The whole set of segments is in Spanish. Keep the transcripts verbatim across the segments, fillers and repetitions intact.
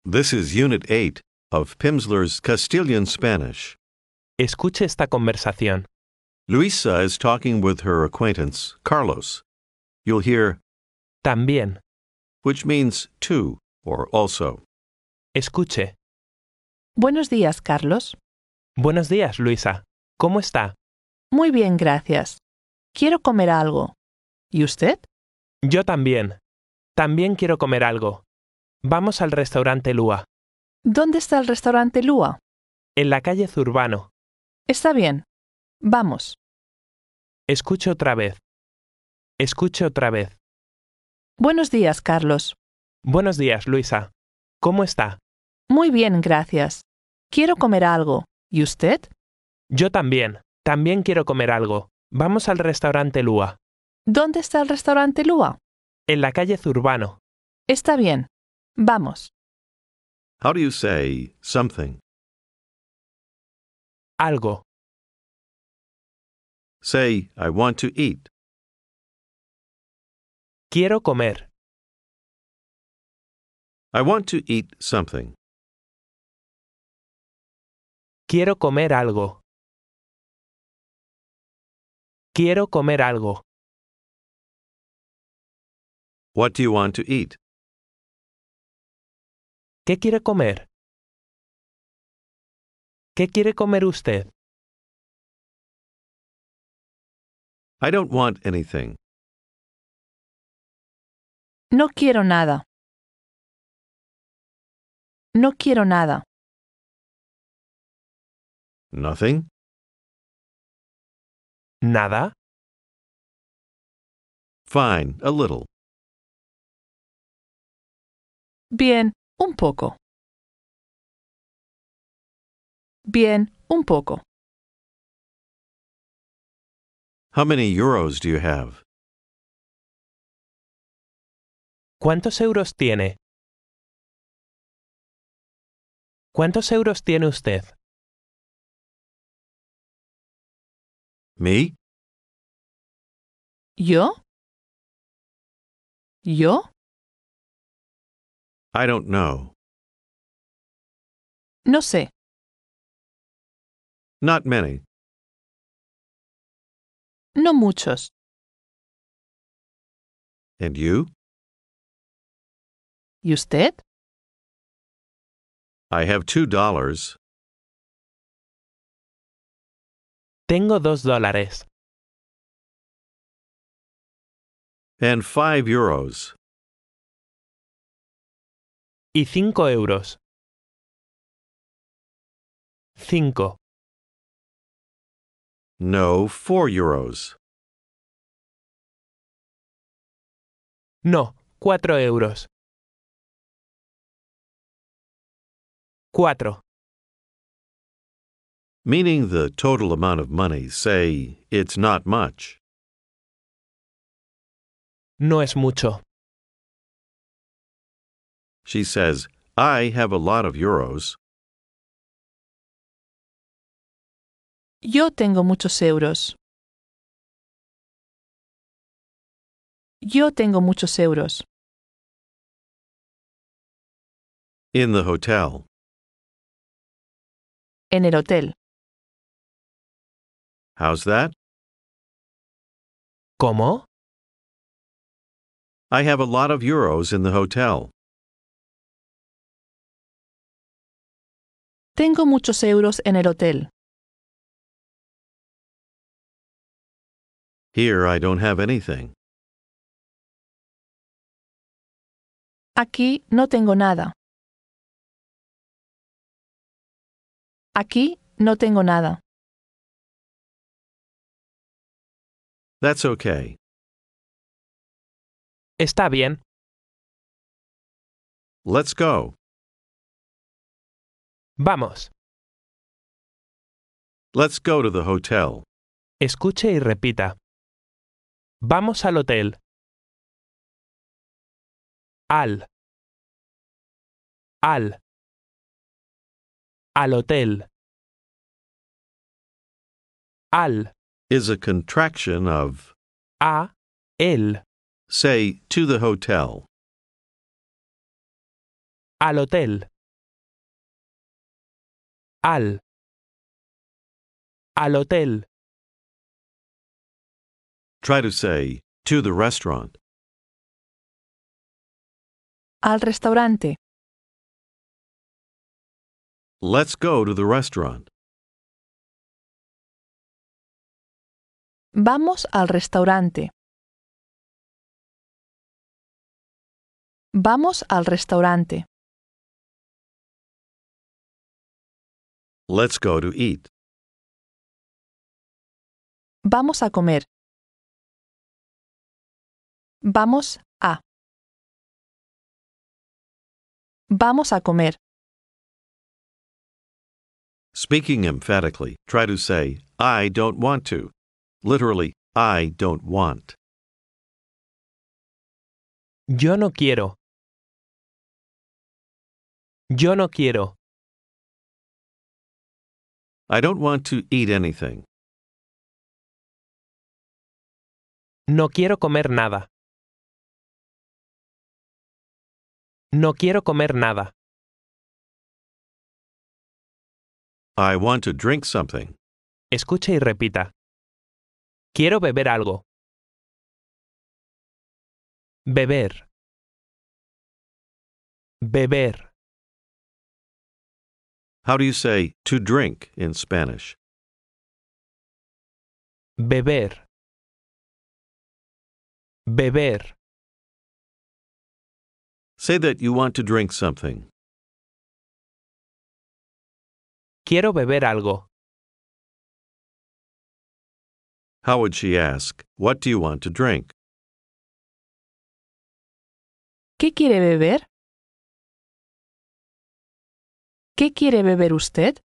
This is Unit eight of Pimsleur's Castilian Spanish. Escuche esta conversación. Luisa is talking with her acquaintance, Carlos. You'll hear También. which means too or also. Escuche. Buenos días, Carlos. Buenos días, Luisa. ¿Cómo está? Muy bien, gracias. Quiero comer algo. ¿Y usted? Yo también. También quiero comer algo. Vamos al restaurante Lua, ¿Dónde está el restaurante Lua? en la calle Zurbano. Está bien. Vamos. Escuche otra vez. Escuche otra vez. Buenos días, Carlos. Buenos días, Luisa. ¿Cómo está? Muy bien, gracias. Quiero comer algo. ¿Y usted? Yo también. También quiero comer algo. Vamos al restaurante Lua, ¿Dónde está el restaurante Lua? en la calle Zurbano. Está bien. Vamos. How do you say something? Algo. Say, I want to eat. Quiero comer. I want to eat something. Quiero comer algo. Quiero comer algo. What do you want to eat? ¿Qué quiere comer? ¿Qué quiere comer usted? I don't want anything. No quiero nada. No quiero nada. Nothing? ¿Nada? Fine, a little. Bien, un poco. Bien, un poco. How many euros do you have? ¿Cuántos euros tiene? ¿Cuántos euros tiene usted? Me? ¿Yo? ¿Yo? I don't know. No sé. Not many. No muchos. And you? ¿Y usted? I have two dollars. Tengo dos dólares. And five euros. Y cinco euros. Cinco. No, four euros. No, cuatro euros. Cuatro. Meaning the total amount of money, say, it's not much. No es mucho. She says, I have a lot of euros. Yo tengo muchos euros. Yo tengo muchos euros. In the hotel. En el hotel. How's that? ¿Cómo? I have a lot of euros in the hotel. Tengo muchos euros en el hotel. Here I don't have anything. Aquí no tengo nada. Aquí no tengo nada. That's okay. Está bien. Let's go. Vamos. Let's go to the hotel. Escuche y repita. Vamos al hotel. Al. Al. Al hotel. Al. Is a contraction of, A. El. say, to the hotel. Al hotel. Al. Al hotel. Try to say, to the restaurant. Al restaurante. Let's go to the restaurant. Vamos al restaurante. Vamos al restaurante. Let's go to eat. Vamos a comer. Vamos a. Vamos a comer. Speaking emphatically, try to say, I don't want to. Literally, I don't want. Yo no quiero. Yo no quiero. I don't want to eat anything. No quiero comer nada. No quiero comer nada. I want to drink something. Escuche y repita. Quiero beber algo. Beber. Beber. How do you say to drink in Spanish? Beber. Beber. Say that you want to drink something. Quiero beber algo. How would she ask, what do you want to drink? ¿Qué quiere beber? ¿Qué quiere beber usted?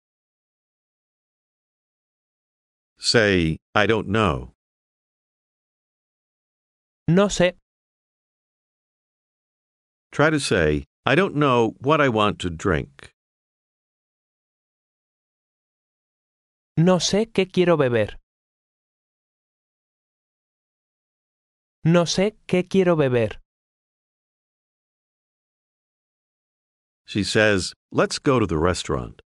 Say, I don't know. No sé. Try to say, I don't know what I want to drink. No sé qué quiero beber. No sé qué quiero beber. She says, let's go to the restaurant.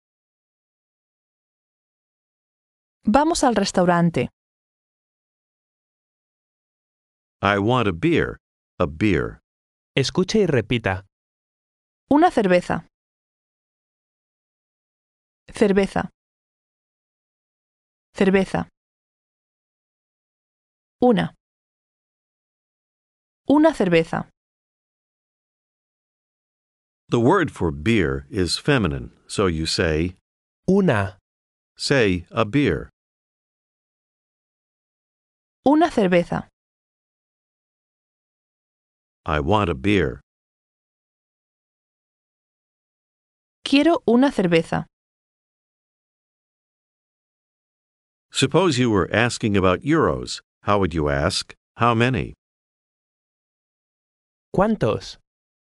Vamos al restaurante. I want a beer. A beer. Escuche y repita. Una cerveza. Cerveza. Cerveza. Una. Una cerveza. The word for beer is feminine, so you say, Una. say a beer. Una cerveza. I want a beer. Quiero una cerveza. Suppose you were asking about euros. How would you ask? How many? ¿Cuántos?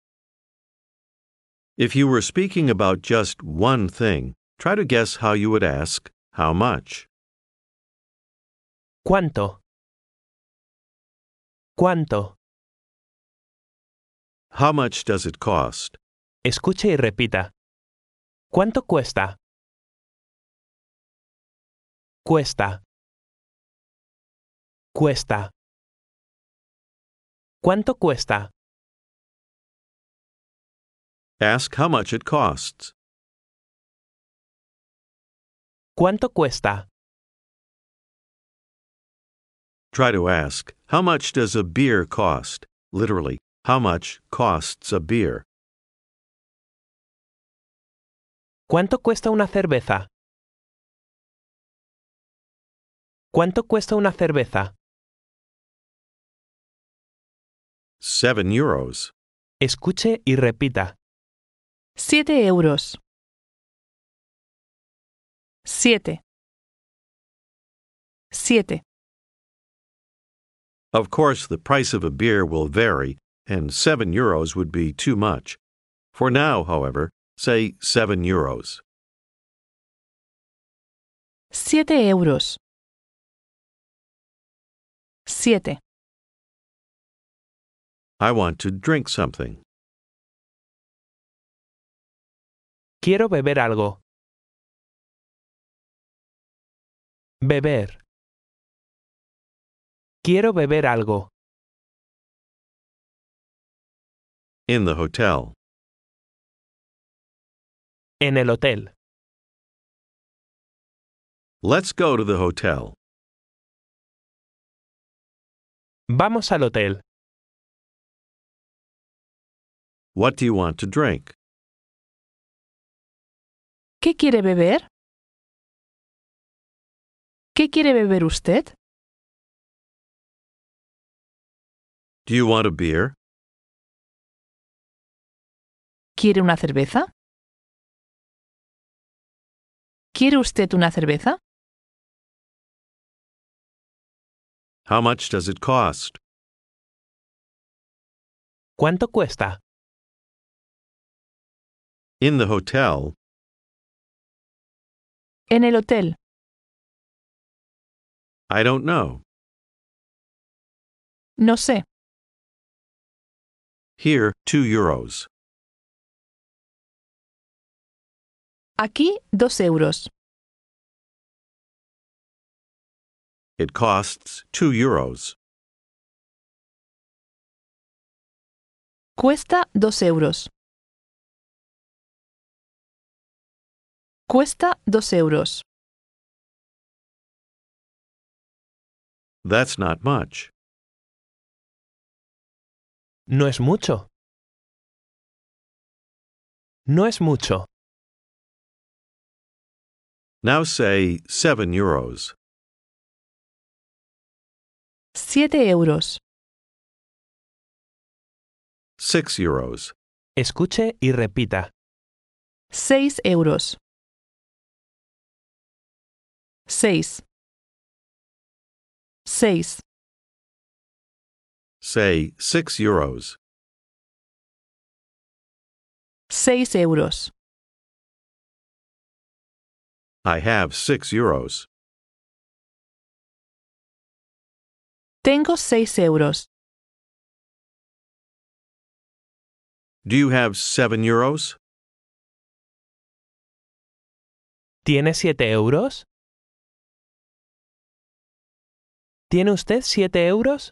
If you were speaking about just one thing, try to guess how you would ask, how much? ¿Cuánto? ¿Cuánto? How much does it cost? Escuche y repita. ¿Cuánto cuesta? Cuesta. Cuesta. ¿Cuánto cuesta? Ask how much it costs. ¿Cuánto cuesta? Try to ask, how much does a beer cost? Literally, how much costs a beer? ¿Cuánto cuesta una cerveza? ¿Cuánto cuesta una cerveza? Seven euros. Escuche y repita. Siete euros. Siete. Siete. Of course, the price of a beer will vary, and seven euros would be too much. For now, however, say seven euros. Siete euros. Siete. I want to drink something. Quiero beber algo. Beber. Quiero beber algo. In the hotel. En el hotel. Let's go to the hotel. Vamos al hotel. What do you want to drink? ¿Qué quiere beber? ¿Qué quiere beber usted? Do you want a beer? ¿Quiere una cerveza? ¿Quiere usted una cerveza? How much does it cost? ¿Cuánto cuesta? In the hotel. En el hotel. I don't know. No sé. Here, two euros. Aquí, dos euros. It costs two euros. Cuesta dos euros. Cuesta dos euros. That's not much. No es mucho. No es mucho. Now say seven euros. Siete euros. Six euros. Escuche y repita. Seis euros. Seis. Seis. Say six euros. Seis euros. I have six euros. Tengo seis euros. Do you have seven euros? ¿Tiene siete euros? ¿Tiene usted siete euros?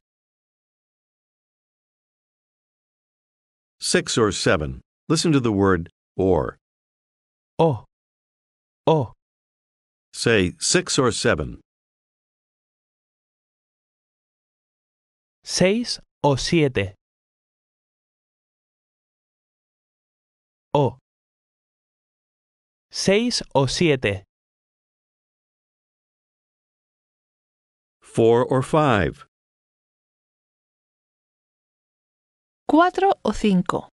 Six or seven. Listen to the word or. Oh. Oh. Say six or seven. Seis o siete. Oh. Seis o siete. Four or five. Cuatro o cinco.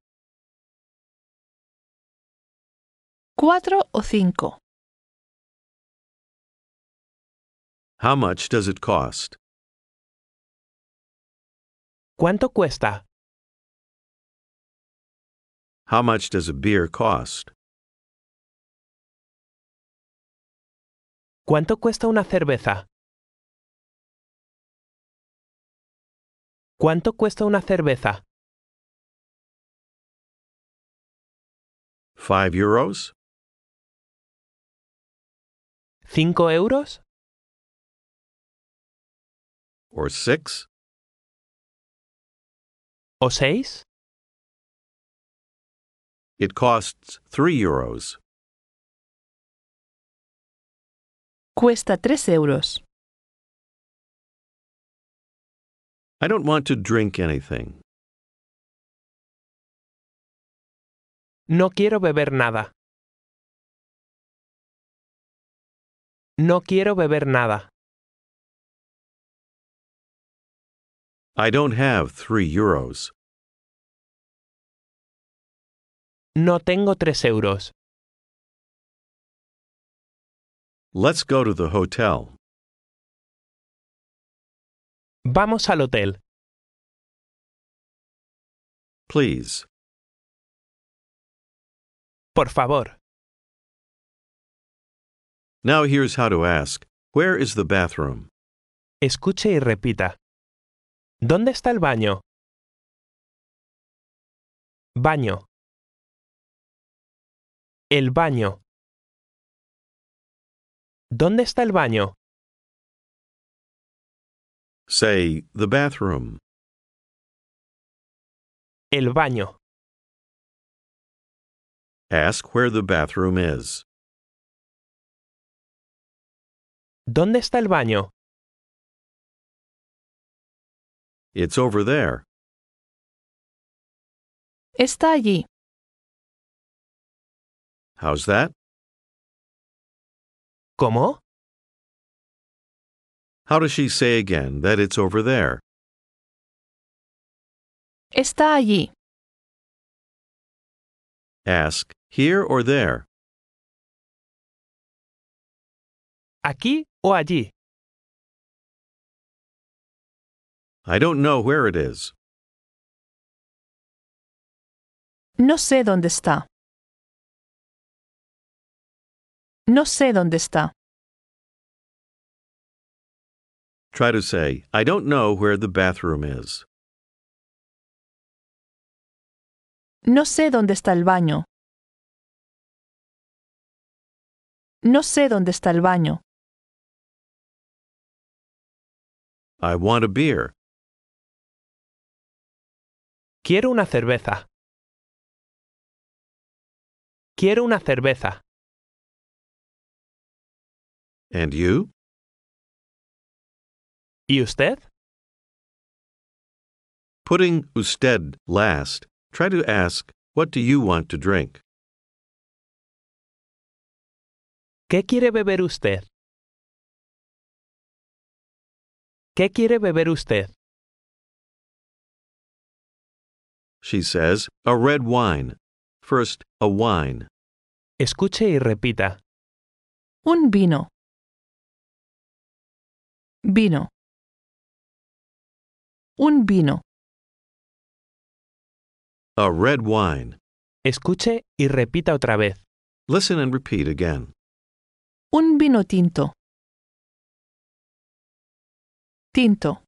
Cuatro o cinco. How much does it cost? ¿Cuánto cuesta? How much does a beer cost? ¿Cuánto cuesta una cerveza? ¿Cuánto cuesta una cerveza? Five euros? ¿Cinco euros? Or six? ¿O seis? It costs three euros. Cuesta tres euros. I don't want to drink anything. No quiero beber nada. No quiero beber nada. I don't have three euros. No tengo tres euros. Let's go to the hotel. Vamos al hotel. Please. Por favor. Now here's how to ask. Where is the bathroom? Escuche y repita. ¿Dónde está el baño? Baño. El baño. ¿Dónde está el baño? Say, the bathroom. El baño. Ask where the bathroom is. ¿Dónde está el baño? It's over there. Está allí. How's that? ¿Cómo? How does she say again that it's over there? Está allí. Ask, here or there? ¿Aquí o allí? I don't know where it is. No sé dónde está. No sé dónde está. Try to say, I don't know where the bathroom is. No sé dónde está el baño. No sé dónde está el baño. I want a beer. Quiero una cerveza. Quiero una cerveza. And you? ¿Y usted? Putting usted last, try to ask, what do you want to drink? ¿Qué quiere beber usted? ¿Qué quiere beber usted? She says, a red wine. First, a wine. Escuche y repita. Un vino. Vino. Un vino. A red wine. Escuche y repita otra vez. Listen and repeat again. Un vino tinto. Tinto.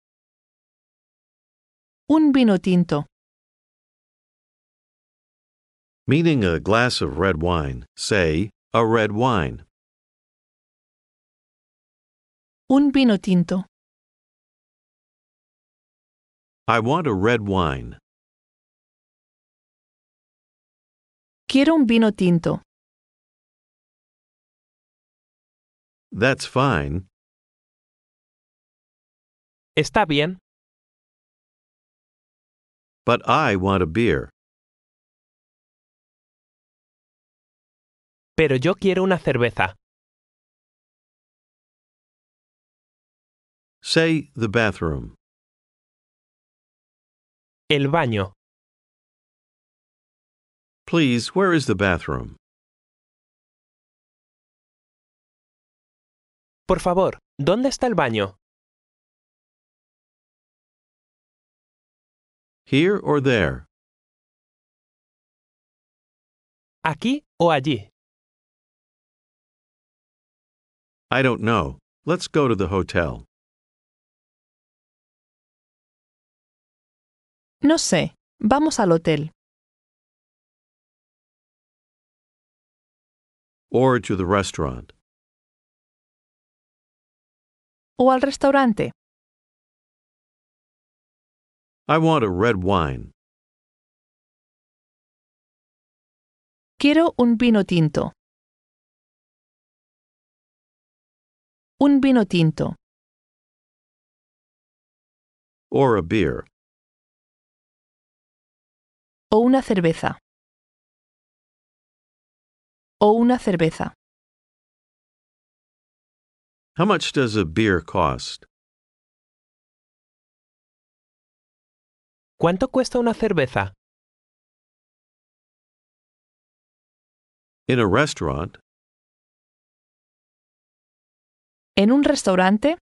Un vino tinto. Meaning a glass of red wine, say, a red wine. Un vino tinto. I want a red wine. Quiero un vino tinto. That's fine. Está bien, But I want a beer. pero yo quiero una cerveza. Say, the bathroom. El baño. Please, where is the bathroom? Por favor, ¿dónde está el baño? Here or there? ¿Aquí o allí? I don't know. Let's go to the hotel. No sé. Vamos al hotel. Or to the restaurant. O al restaurante. I want a red wine. Quiero un vino tinto. Un vino tinto. Or a beer. O una cerveza. O una cerveza. How much does a beer cost? ¿Cuánto cuesta una cerveza? In a restaurant, En un restaurante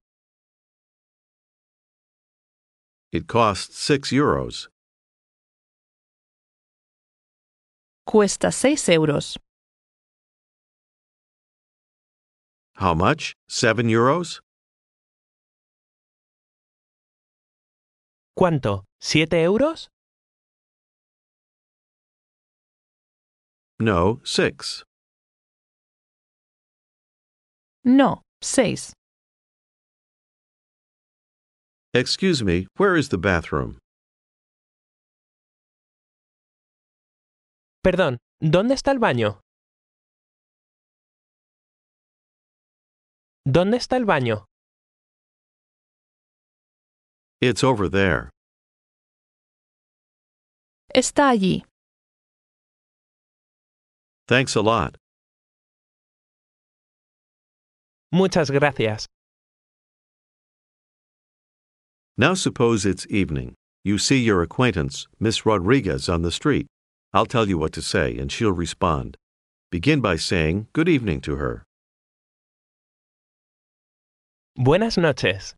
it costs six euros. cuesta seis euros. How much? Seven euros? ¿Cuánto? ¿Siete euros? No, six. No, seis. Excuse me, where is the bathroom? Perdón, ¿dónde está el baño? ¿Dónde está el baño? It's over there. Está allí. Thanks a lot. Muchas gracias. Now suppose it's evening. You see your acquaintance, Miss Rodriguez, on the street. I'll tell you what to say, and she'll respond. Begin by saying good evening to her. Buenas noches.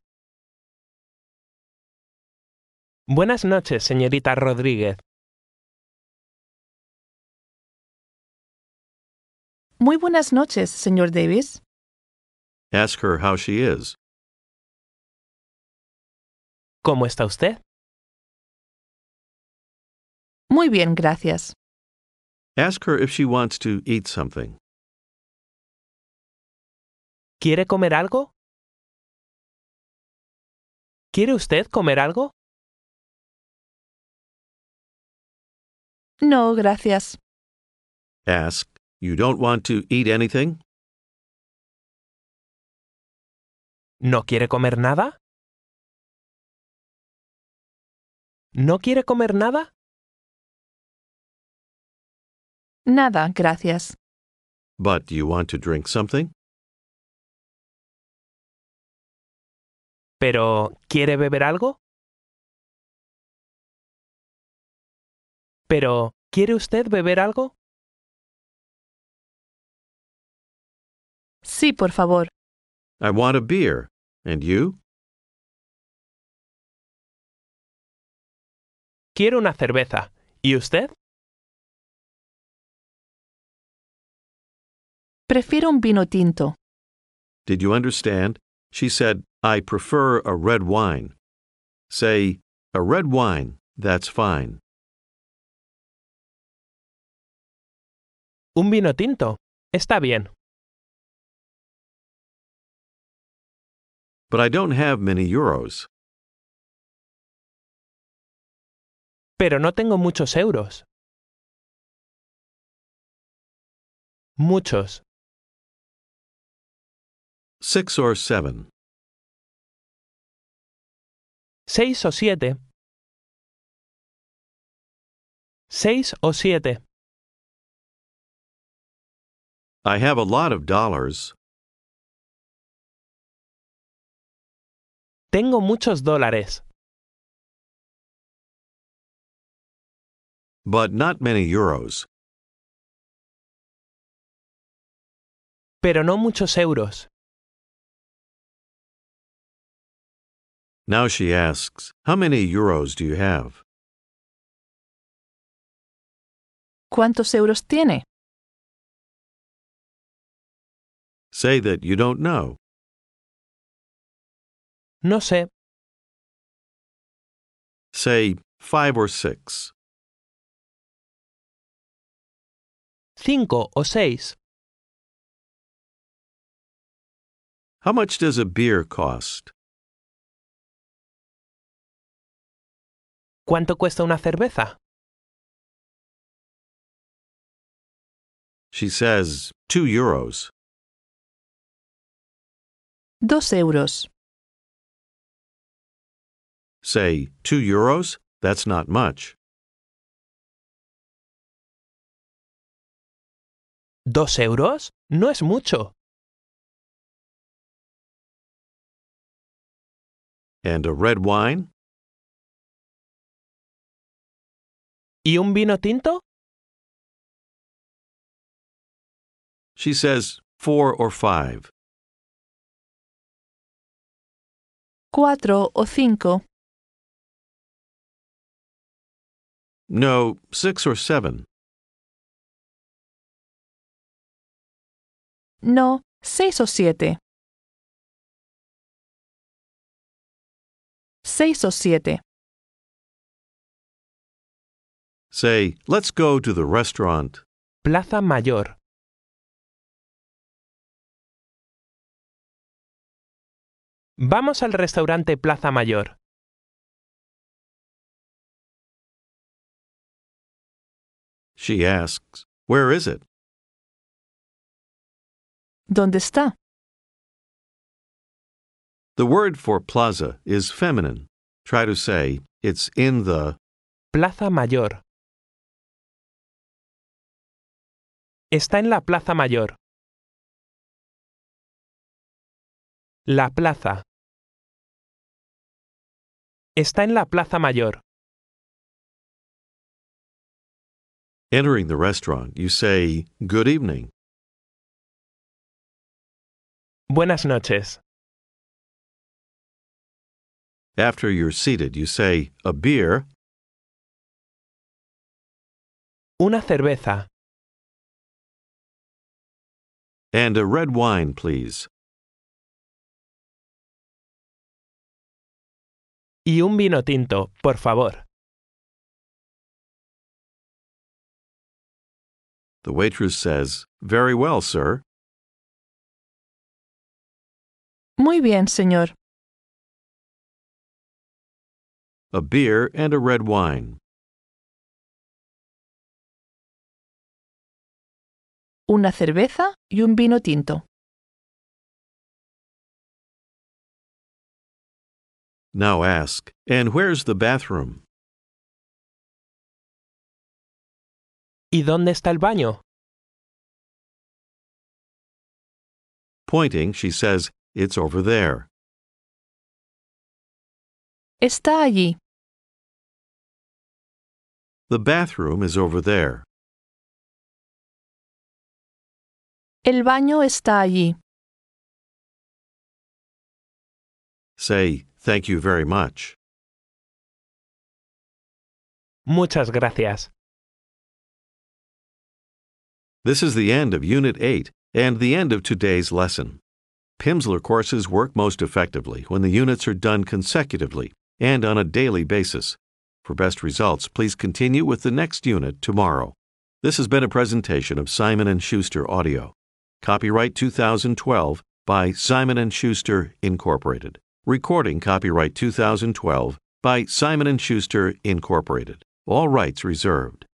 Buenas noches, señorita Rodríguez. Muy buenas noches, señor Davis. Ask her how she is. ¿Cómo está usted? Muy bien, gracias. Ask her if she wants to eat something. ¿Quiere comer algo? ¿Quiere usted comer algo? No, gracias. Ask, you don't want to eat anything? ¿No quiere comer nada? ¿No quiere comer nada? Nada, gracias. But do you want to drink something? ¿Pero quiere beber algo? ¿Pero quiere usted beber algo? Sí, por favor. I want a beer. And you? Quiero una cerveza. ¿Y usted? Prefiero un vino tinto. Did you understand? She said, I prefer a red wine. Say, a red wine, that's fine. Un vino tinto. Está bien. But I don't have many euros. Pero no tengo muchos euros. Muchos. Six or seven. Seis o siete. Seis o siete. I have a lot of dollars. Tengo muchos dólares. But not many euros. Pero no muchos euros. Now she asks, how many euros do you have? ¿Cuántos euros tiene? Say that you don't know. No sé. Say five or six. Cinco o seis. How much does a beer cost? ¿Cuánto cuesta una cerveza? She says two euros. Dos euros. Say two euros? That's not much. ¿Dos euros? No es mucho. And a red wine? ¿Y un vino tinto? She says four or five. Cuatro o cinco. No, six or seven. No, seis o siete. Seis o siete. Say, let's go to the restaurant. Plaza Mayor. Vamos al restaurante Plaza Mayor. She asks, "Where is it?" ¿Dónde está? The word for plaza is feminine. Try to say, "It's in the..." Plaza Mayor. Está en la Plaza Mayor. La plaza. Está en la Plaza Mayor. Entering the restaurant, you say, "Good evening." Buenas noches. After you're seated, you say, "A beer," Una cerveza. "and a red wine, please." Y un vino tinto, por favor. The waitress says, "Very well, sir." Muy bien, señor. A beer and a red wine. Una cerveza y un vino tinto. Now ask, "And where's the bathroom?" ¿Y dónde está el baño? Pointing, she says, "It's over there." Está allí. The bathroom is over there. El baño está allí. Say, "Thank you very much." Muchas gracias. This is the end of Unit eight and the end of today's lesson. Pimsleur courses work most effectively when the units are done consecutively and on a daily basis. For best results, please continue with the next unit tomorrow. This has been a presentation of Simon and Schuster Audio. Copyright two thousand twelve by Simon and Schuster, Incorporated. Recording copyright two thousand twelve by Simon and Schuster, Incorporated. All rights reserved.